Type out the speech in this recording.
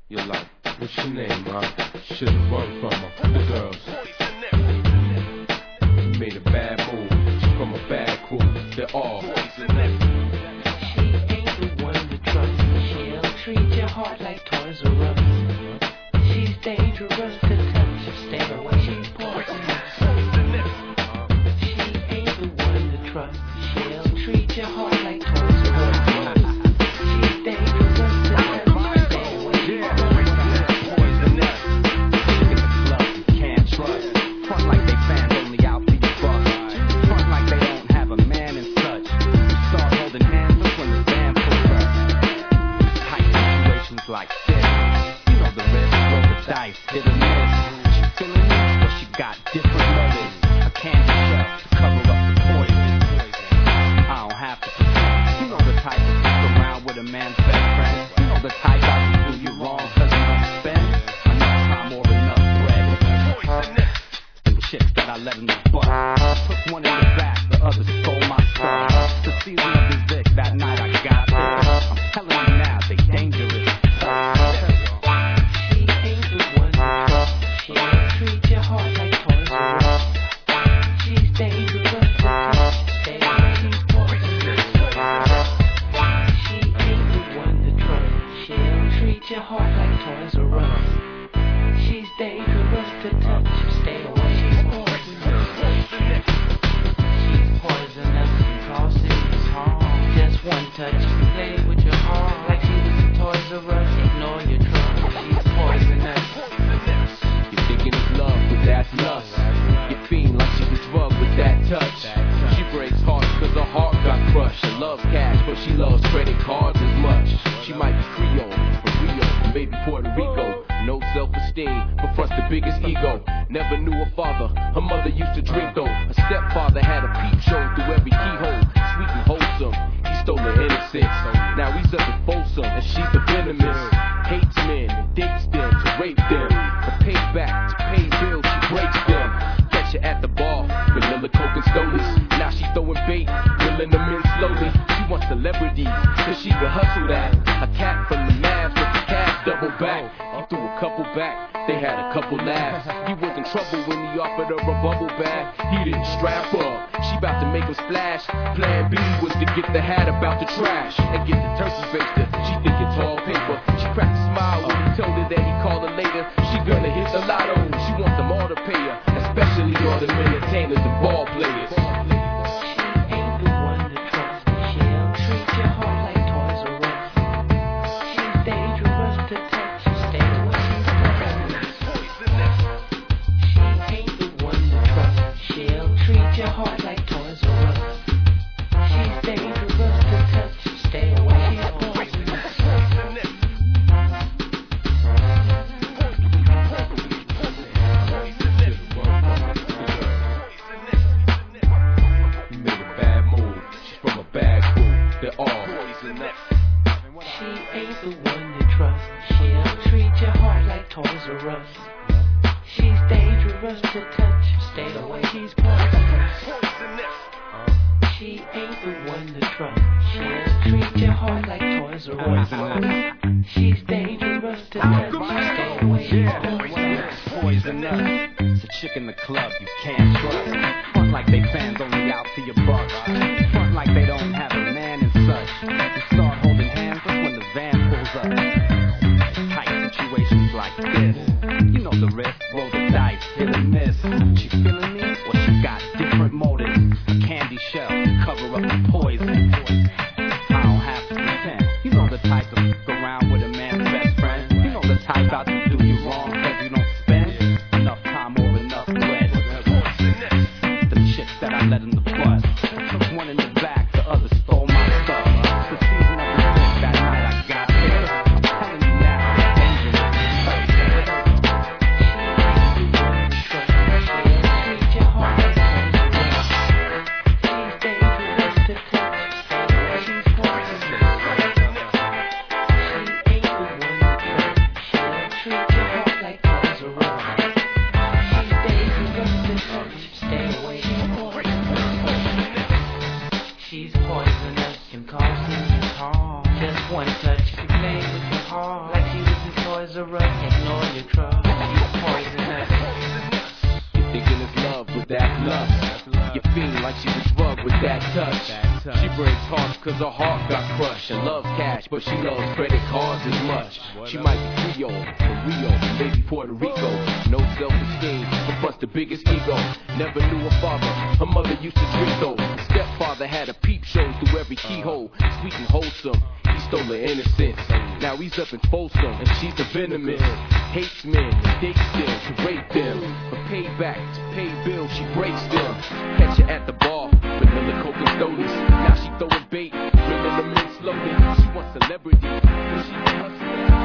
You're like, what's your name, ma? Should've run from her. The girls. You made a bad move. She's from a bad crew. They're all poisonous. She ain't the one to trust. She'll treat your heart like Toys R Us. She's dangerous to touch. Stay away, she's poisonous. She ain't the one to trust. She'll treat your heart like Toys R Us. She's dangerous to touch. Stay away, she's poisonous. In the club, you can't trust. Front like they fans only out for your buck. Front like they don't have a man in touch. You start holding hands, that's when the band pulls up. Tight situations like this. You know the risk, roll the dice, hit or miss. She feeling it, but she got different motives. A candy shell to cover up the poison. I don't have to pretend. You know the type to stick around with a man's best friend. You know the type out to do you wrong cause you don't spend enough time or enough bread. Them chicks that I let in the butt. Put one in the back, the other stole my soul. The season of the Vic, that night I got there. I'm telling you now, they dangerous. She ain't the one to trust. She'll treat your heart like Toys R Us. She's dangerous to touch. Stay away, she's poisonous. She ain't the one to trust. She'll treat your heart like Toys R Us. She's dangerous to touch. Stay away, she's poisonous. She's poisonous and causing harm. Just one touch, you play with your heart like she was a Toys R Us. Ignore your trouble. She's poisonous. You're thinking it's love, but that's lust. You fiend like she's a drug with that touch. She breaks hearts cause her heart got crushed. She loves cash, but she loves credit cards as much. She might be Creole, from Rio, maybe Puerto Rico. No self-esteem, but fronts the biggest ego. Never knew a father, her mother used to drink though. Her stepfather had a peep show through every keyhole. Sweet and wholesome, he stole her innocence. Now he's up and fulsome, and she's the venomous. Hates men, and dates them to rape them. For payback, to pay bills, she breaks them. Catch her at the bar, vanilla coke and stolies. Now she's throwing bait, reeling them in slowly. She wants celebrities, cause she can hustle that. A cat from the Mavs with the cash double back. He threw a couple back, they had a couple laughs. He was in trouble when he offered her a bubble bag. He didn't strap up, she about to make him splash. Plan B was to get the hat about the trash and get the turkey basted. She think it's all paper. She cracked a smile when he told her that he called her later. She gonna hit the lotto, she wants them all to pay her, especially all the entertainers and ball players. She ain't the one to trust. She'll treat your heart like Toys R Us. She's dangerous to touch. Stay away, she's poisonous. She ain't the one to trust. She'll treat your heart like Toys R Us. She's dangerous to touch. Stay away, she's poisonous. You made a bad move. She's from a bad crew. They're all poisonous. She ain't the one to trust. She'll treat your heart like Toys R Us. She's dangerous to touch. Stay away, she's poisonous. She ain't the one to trust. She'll treat your heart like Toys R Us. She's dangerous to touch. Stay away, she's poisonous. Poisonous. It's a chick in the club you can't trust. Front like they fans only out for your buck. Front like they don't have a man and such. You start holding hands, that's when the van pulls up. Tight situations like this. You know the risk, roll the dice, hit or miss. She feeling me, or she got different motives. A candy shell, cover up the poison. I don't have to pretend. You know the type to stick around with a man's best friend. You know the type out to do you wrong cause you don't spend enough time or enough bread. The chicks that I let in the bus. Took one in the back, the other stole my stuff. The season of the Vic, that night I got there. I'm telling you now, dangerous. Treat your heart like Lazarus, ignore your drugs, you poisonous. You're thinking it's love with that lust. You feel like she's a drug with that touch. She breaks hearts cause her heart got crushed. She loves cash, but she loves credit cards as much. She might be Creole, from Rio, maybe Puerto Rico. No self-esteem, but plus the biggest ego. Never knew her father, her mother used to drink though. Her stepfather had a peep show through every keyhole. Sweet and wholesome, he stole her innocence. Now he's up in Folsom, and she's the venomous. Hates men, dates them to rape them. For payback, to pay bills, she breaks them. Catch her at the bar, vanilla coke and stolas. Now she throwing bait, bringing them in slowly. She wants celebrity, cause she can hustle.